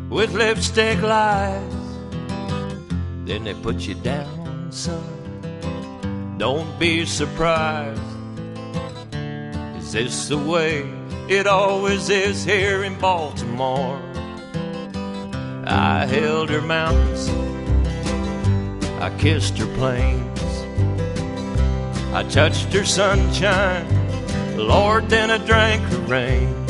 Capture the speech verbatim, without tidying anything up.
with lipstick lies. Then they put you down, son. Don't be surprised. Is this the way it always is here in Baltimore? I held her mountains, I kissed her plains, I touched her sunshine, Lord, then I drank her rain.